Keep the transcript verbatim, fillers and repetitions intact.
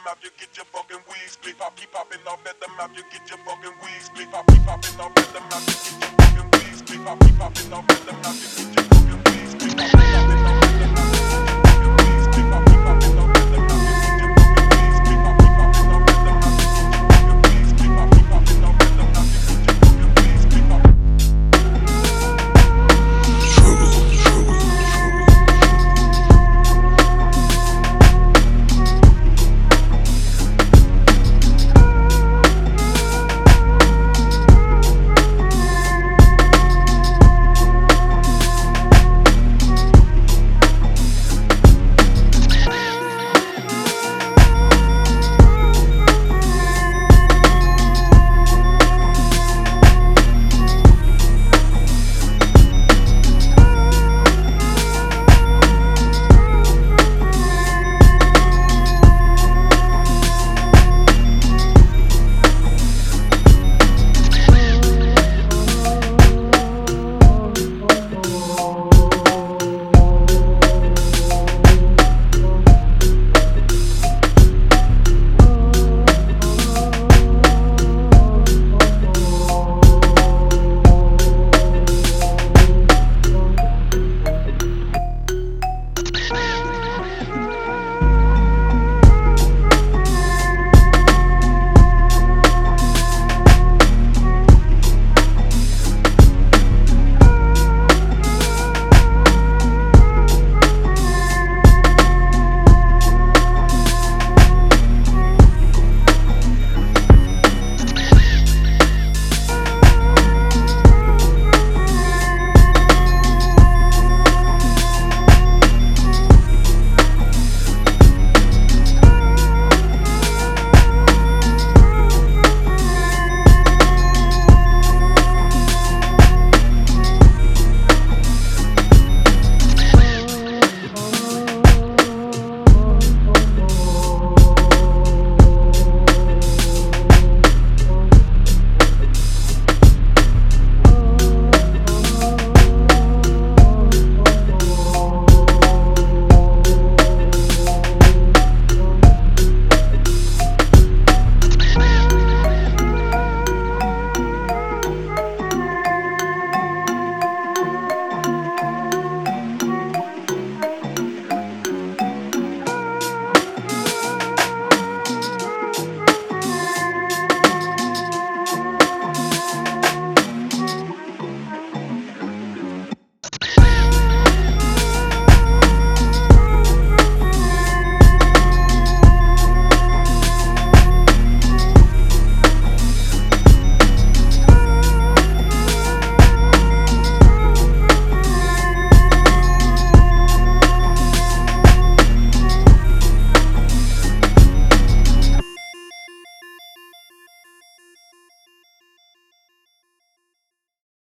mouth, you get your fucking weed split. Pop, keep popping off at the mouth, you get your fucking weed split. Pop, keep popping off at the mouth, you get your fucking weed split. Pop, keep popping off at the mouth, you get your fucking weed split.